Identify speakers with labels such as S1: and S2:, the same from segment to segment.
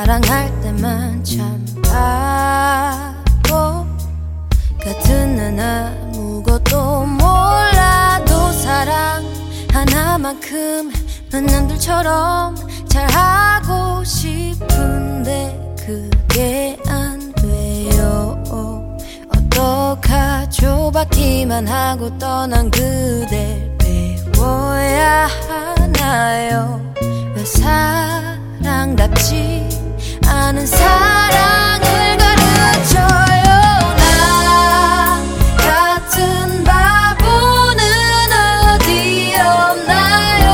S1: 사랑할 때만 참 바보 같은 난 아무것도 몰라도 사랑 하나만큼은 남들처럼 잘하고 싶은데 그게 안 돼요. 어떡하죠? 받기만 하고 떠난 그댈 배워야 하나요? 왜 사랑답지 않은 사랑을 가르쳐요? 나 같은 바보는 어디 없나요?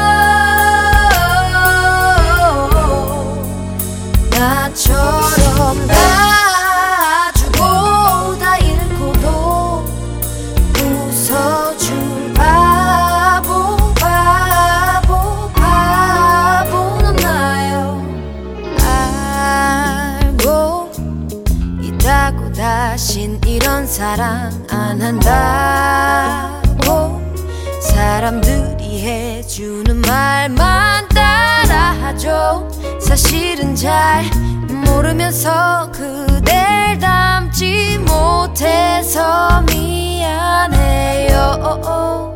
S1: 나처럼 다 주고 다 잃고도 웃어줄 바보는 없나요? 알고 있다고 다신 이런 사랑 안 한다고 사람들이 해주는 말만 따라하죠. 사실은 잘 모르면서 그댈 닮지 못해서 미안해요.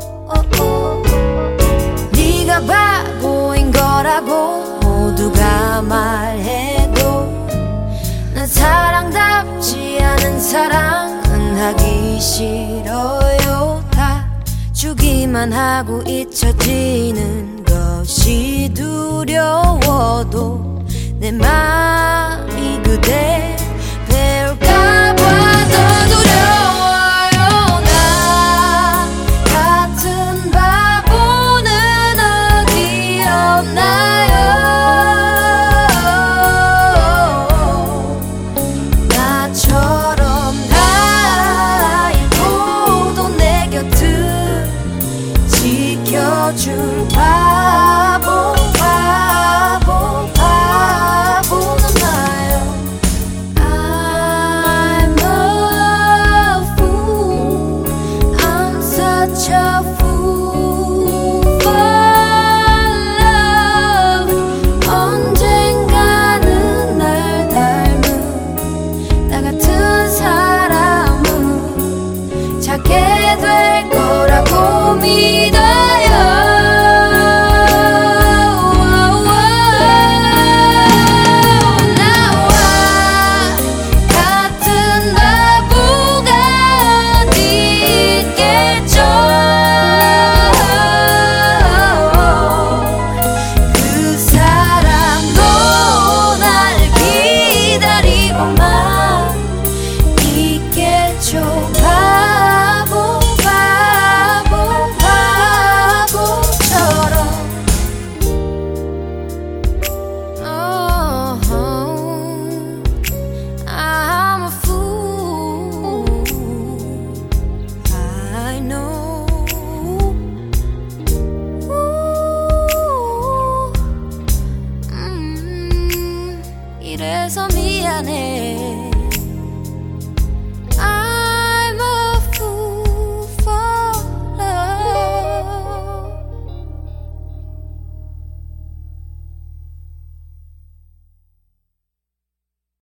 S1: 네가 바보인 거라고 모두가 말해도 난 사랑답지 않은 사랑은 하기 싫어요. 다 주기만 하고 잊혀지는 것이 두려워도 내 마음이 그대 배울까봐 더 두려워요. 나 같은 바보는 어디 없나요? 나처럼 다 잃고도 내 곁을 지켜줄